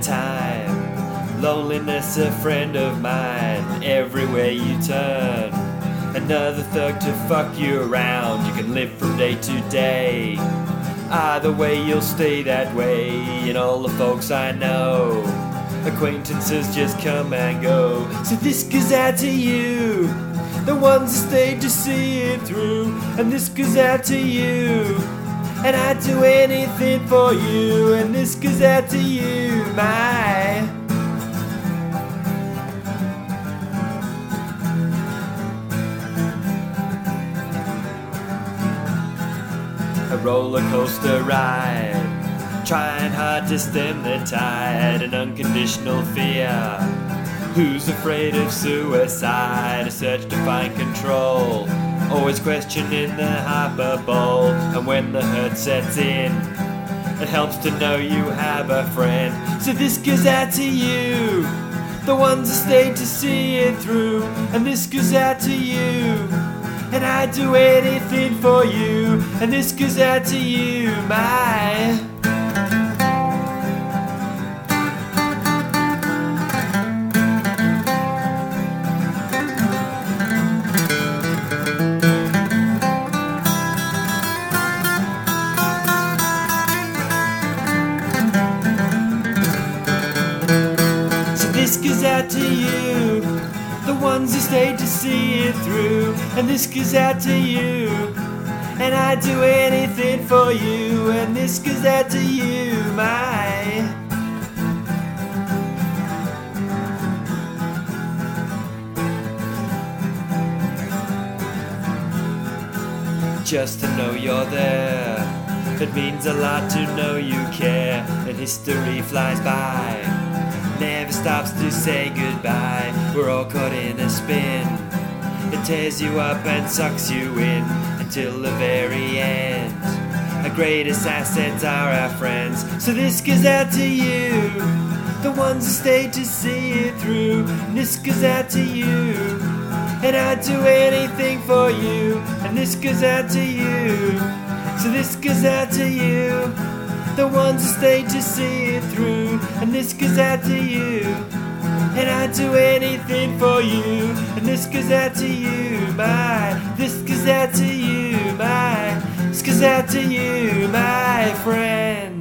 time. Loneliness a friend of mine, everywhere you turn. Another thug to fuck you around, you can live from day to day. Either way you'll stay that way, and all the folks I know. Acquaintances just come and go, so this goes out to you, the ones that stayed to see it through. And this goes out to you, and I'd do anything for you. And this goes out to you, my a roller coaster ride, trying hard to stem the tide. An unconditional fear, who's afraid of suicide? A search to find control, always questioning the hyperbole. And when the hurt sets in, it helps to know you have a friend. So this goes out to you, the ones that stayed to see it through. And this goes out to you, and I'd do anything for you. And this goes out to you, my this goes out to you, the ones who stayed to see it through. And this goes out to you, and I'd do anything for you. And this goes out to you, my just to know you're there, it means a lot to know you care. And history flies by, never stops to say goodbye. We're all caught in a spin, it tears you up and sucks you in until the very end. Our greatest assets are our friends. So this goes out to you, the ones who stayed to see it through. And this goes out to you, and I'd do anything for you. And this goes out to you, so this goes out to you, the ones who stayed to see it through. And this goes out to you, and I'd do anything for you. And this goes out to you, my this goes out to you, my this goes out to you, my friend.